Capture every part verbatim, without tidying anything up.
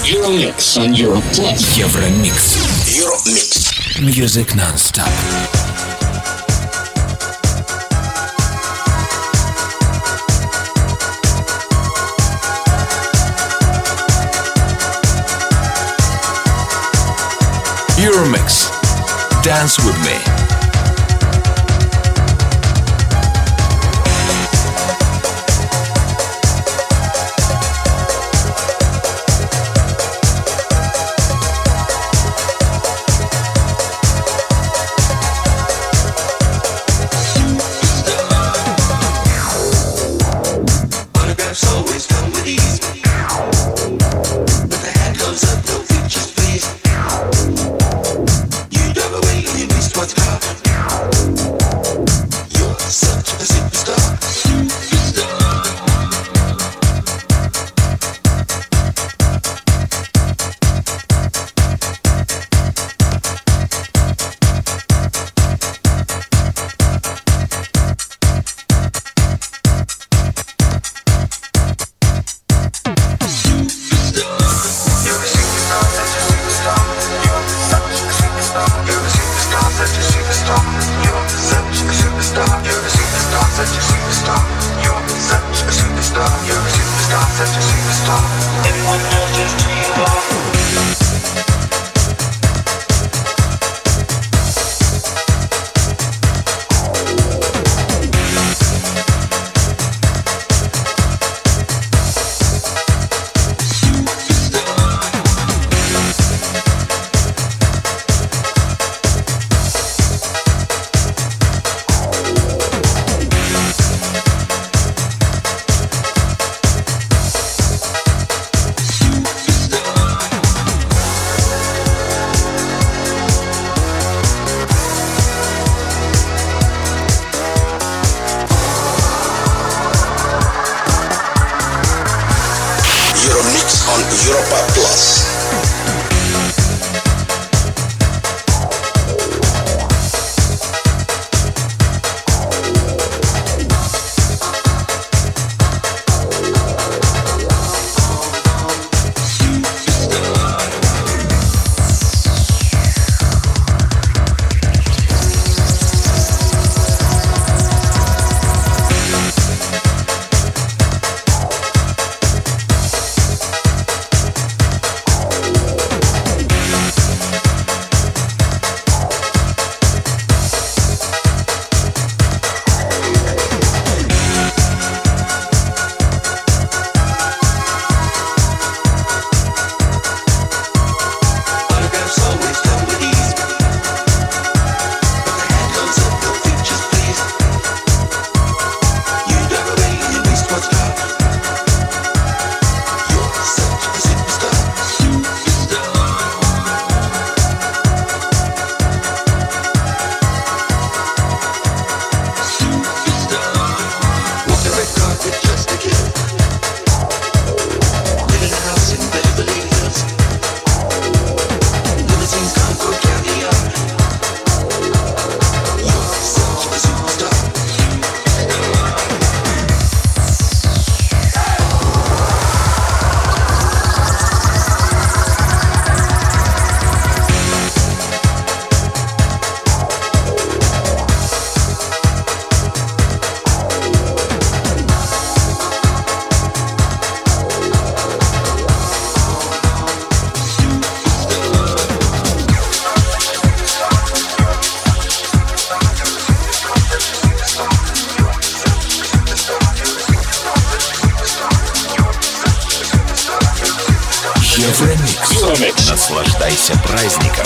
Euromix on Europe Plus. Евромикс. Euromix. Music non-stop. Euromix. Dance with me. Europa Plus. Евромикс. Наслаждайся праздником.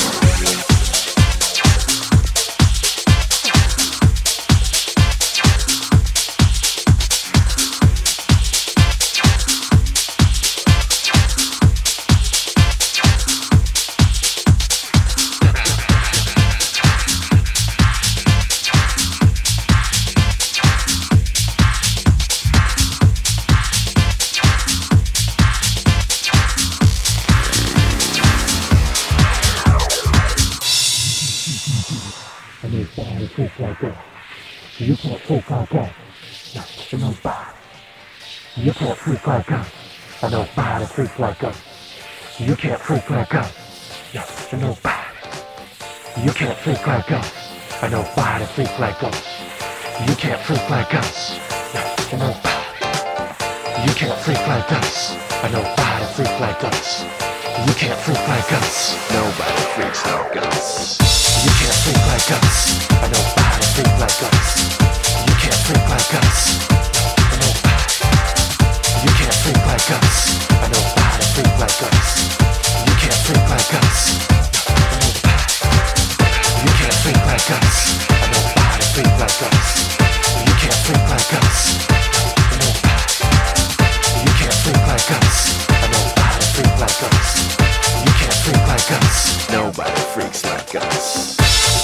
freak like that. You can't freak like that. Not to nobody. You can't freak like us. And nobody freaks like us. You can't freak like us. No, to nobody. You can't freak like us. I nobody freak like us. You can't freak like us. No, to nobody. You can't freak like us. I nobody freak like us. You can't freak like us. Nobody freaks like us. You can't freak like us. I nobody freak like us. You can't freak like us. Nobody. You can't freak like us. I nobody freak like us. You can't freak like us. You can't freak like us. I nobody freak like us. You can't freak like us. You can't freak like us. I nobody freak like us. You can't freak like us. Nobody freaks like us.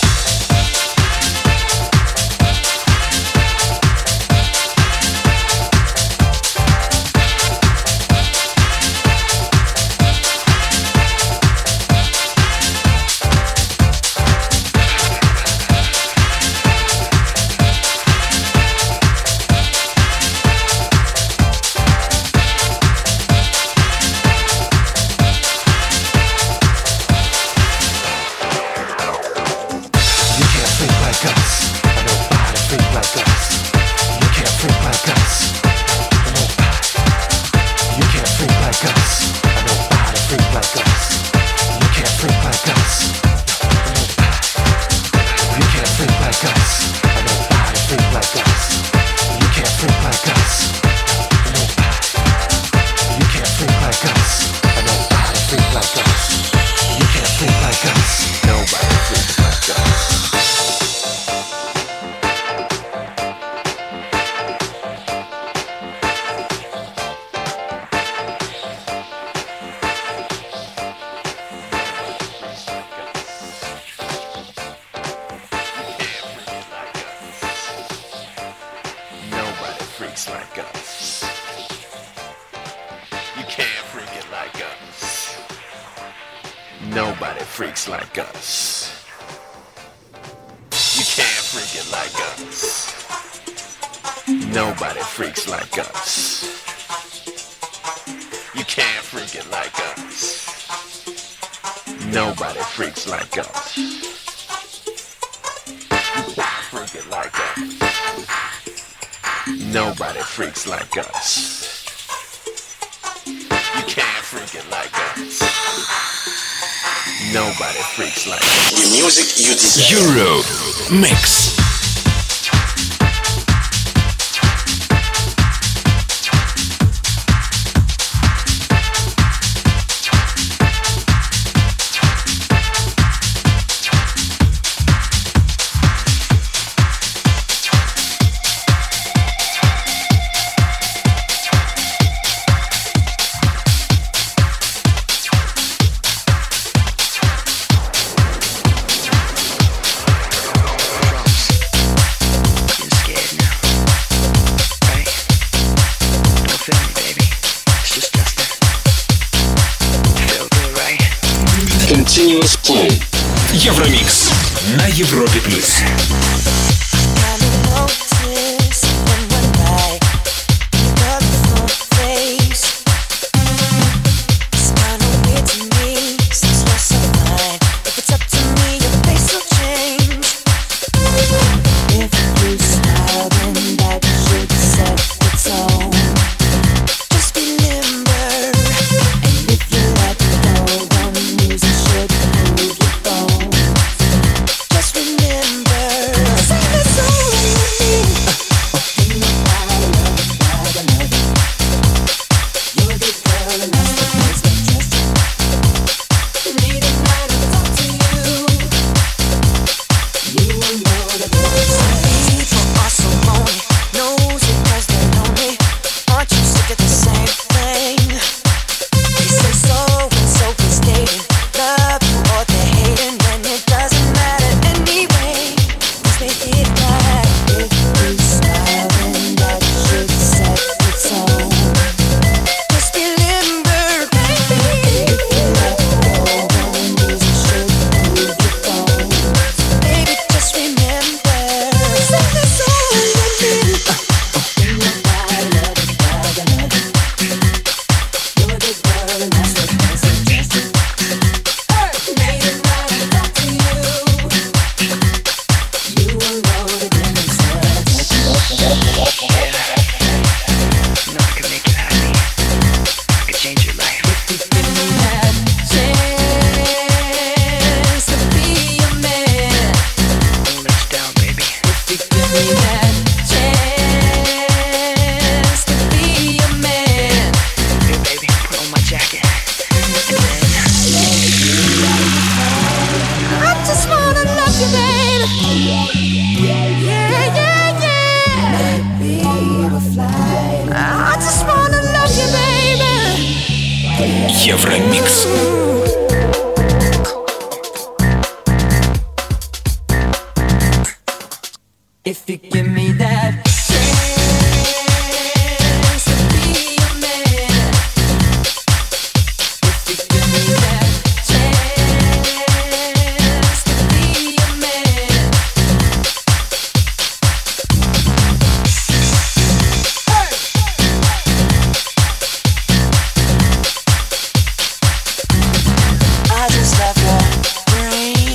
Nobody freaks like us. You can't freak it like us. Nobody freaks like us. You can't freak it like us. Nobody freaks like us. You can't freak it like us. Nobody freaks like us. You can't freak it like us. Nobody freaks like us. The music you desire. Euro Mix. Continuous play. Евромикс на Европе плюс. Just remember, Евромикс. If you give me that chance to be your man, if you give me that chance to be your man, hey. I just love your brain.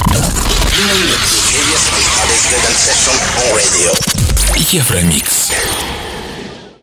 Евромикс.